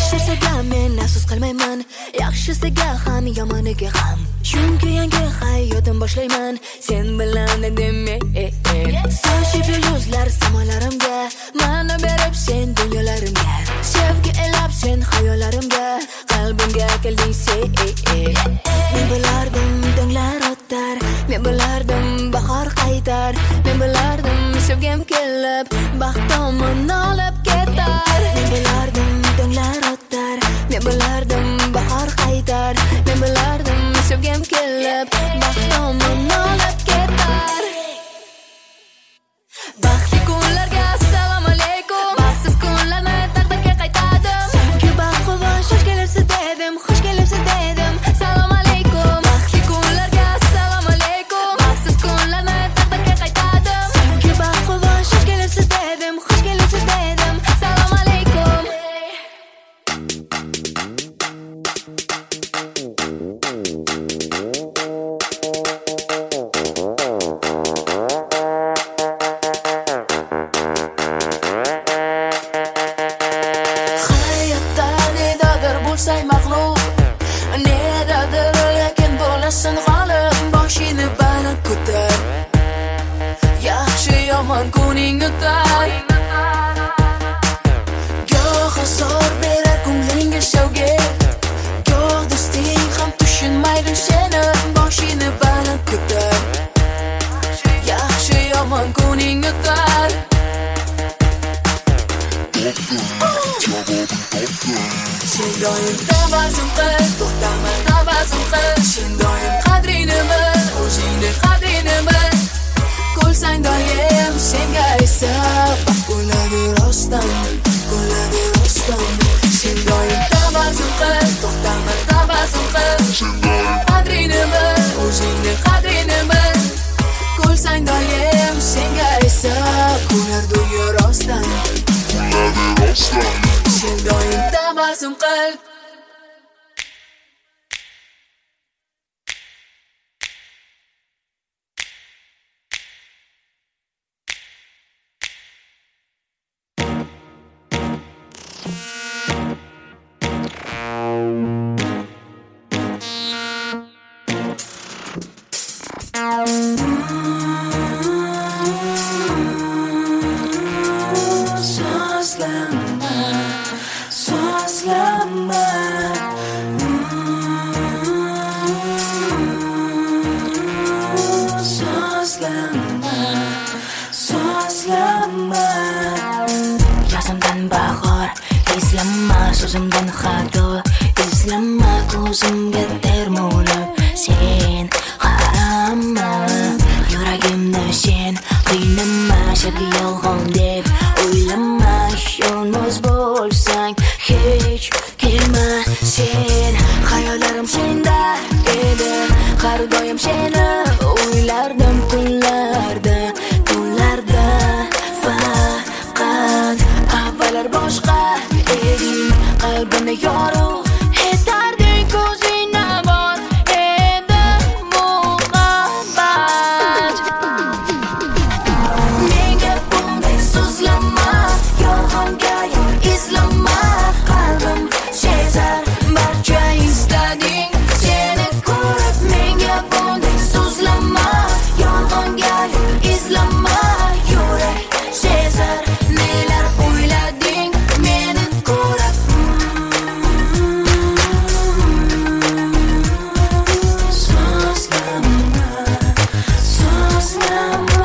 yaxshisiga men afsus qilmayman, yaxshisiga ham yomoniga ham. Chunki yangi hayotim boshlayman sen bilan demak. Sochib yulduzlar samolarimga, mana berib sen dunyolarimga, sevgi elab sen xayollarimga, qalbimga kelding sen. Men bilardim donglar o'tar, men bilardim bahor qaytar, men bilardim sevgim kelib baxtimni olib ketar. Men bilardim donglar o'tar, men bilardim bahor qaytar, men bilardim sevgim kelib baxtimni olib ketar. Baxtli kunlarga assalomu alaykum, baxtsiz kunlarni taqdirga qaytardim. Sevgi baxtquvonch xush kelibsiz dedim, xush kelibsiz dedim. Assalomu alaykum. Baxtli kunlarga assalomu alaykum, baxtsiz kunlarni taqdirga qaytardim. Sevgi baxtquvonch xush kelibsiz dedim, xush kelibsiz dedim. Assalomu alaykum. Say mag'lub negadir, lekin bo'lasan g'olib. Boshingni baland ko'tar, yaxshi yomon kuning o'tar. Goh azor berar ko'nglingga shavga, goh do'sting ham tushunmaydi seni. Boshingni baland ko'tar, yaxshi yomon kuning o'tar. Sen doim tabassum qil, to'xtama tabassum qil. Sen doim qadrini bil, o'zingni qadrini bil. Ko'rsang doim senga esa bo'ladi rostdan, bo'ladi rostdan. Sen doim tabassum qil, to'xtama tabassum qil. Sen doim qadrini bil, o'zingni qadrini bil. Ko'rsang doim senga esa bo'lar dunyo rostdan, bo'ladi rostdan. Sen doim tabassum qil. Yazimdan bahor, izlama so'zimdan xato, izlama ko'zimga termulib. Sen qarama yuragimni, sen qiynama sevgi yolg'on deb o'ylama. Yolg'iz bo'lsang hech kelma. Sen xayollarim senda edi, har doim seni o'ylardim kunlarda, kunlarda. Faqat avvallar boshqa eding, qalbimni yorug' etarding, ko'zingda bor edi muhabbat. Menga bunday so'zlama, yolg'onga yo'l izlama. Qalbim sezar barcha istading seni ko'rib. Menga bunday so'zlama, yolg'onga yo'l izlama. Yurak sezar nelar o'ylading meni ko'rib. So'zlama, so'zlama.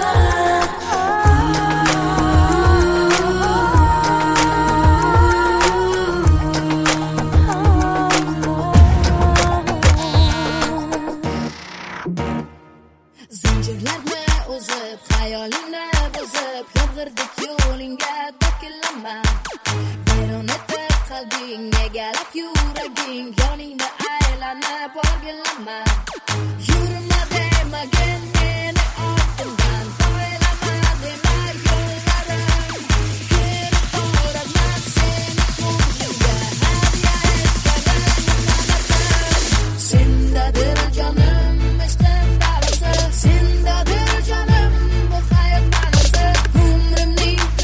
Zanjirlarni uzib, xayolingni buzib, yomg'irdik yo'lingga to'kilama. Vayron etib qalbing, egalab yuraging, yoningda aylanib o'rgilama. Yurma demagin meni ortimdan, to'ylama dema yo'llarim. Kelib qoraman seni ko'nglimga, hadya etganim. Sendadir jonim, ishqim davisi. Sendadir jonim, bu hayot ma'nosi. Umrimning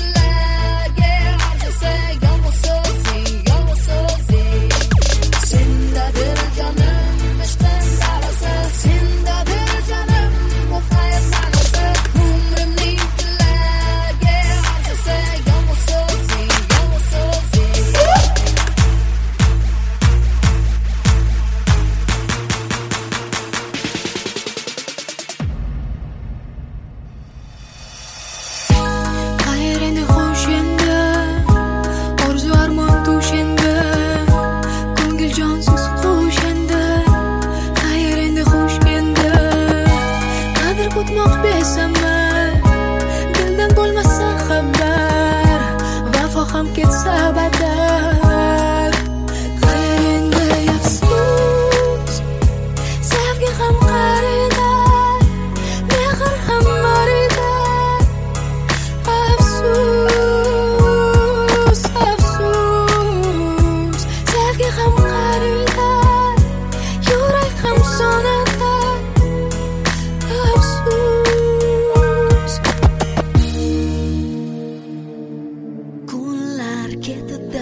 ketida